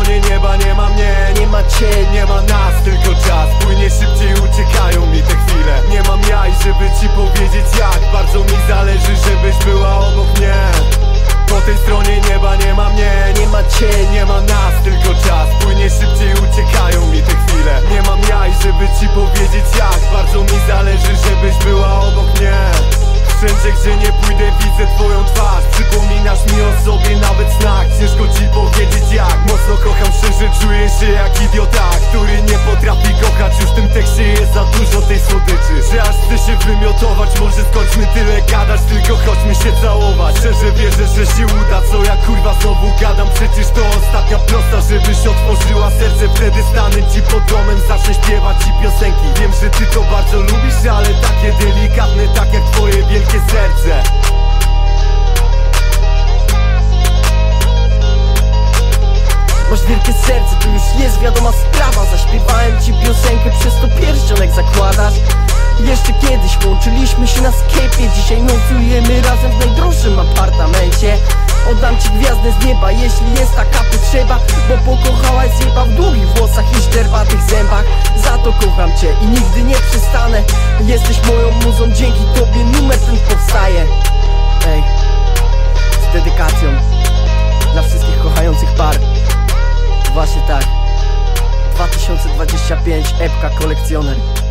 stronie nieba nie ma mnie, nie ma cię, nie ma nas, tylko czas. Płynie szybciej, uciekają mi te chwile. Nie mam jaj, żeby ci powiedzieć jak bardzo mi zależy, żebyś była obok mnie. Po tej stronie nieba nie ma mnie, nie ma cię, nie ma nas, tylko czas. Płynie szybciej, uciekają mi te chwile. Nie mam jaj, żeby ci powiedzieć jak bardzo mi zależy, żebyś była obok mnie. Wszędzie gdzie nie pójdę widzę twoją twarz. Przypominasz mi o sobie nawet w snach. Ciężko ci powiedzieć jak mocno kocham, szczerze czuję się jak idiota, który nie potrafi kochać. Już w tym tekście jest za dużo tej słodyczy, że aż chcę się wymiotować. Może skończmy tyle gadać, tylko chodźmy się całować. Szczerze wierzę, że się uda, co ja kurwa znowu gadam. Przecież to ostatnia prosta, żebyś otworzyła serce. Wtedy stanę ci pod domem, zacznę śpiewać ci piosenki. Wiem, że ty to bardzo lubisz, ale takie delikatne, tak jak twoje wielkie serce. Masz wielkie serce, to już jest wiadoma sprawa. Zaśpiewałem ci piosenkę, przez to pierścionek zakładasz. Jeszcze kiedyś łączyliśmy się na sklepie. Dzisiaj nocujemy razem w najdroższym apartamencie. Oddam ci gwiazdę z nieba, jeśli jest taka potrzeba. Bo pokochałaś zjeba w długich włosach i szczerbatych zębach. Za to kocham cię i nigdy nie przestanę. Jesteś moją muzą, dzięki tobie numer ten powstaje. Ej, z dedykacją dla wszystkich kochających par. Właśnie tak, 2025, epka kolekcjoner.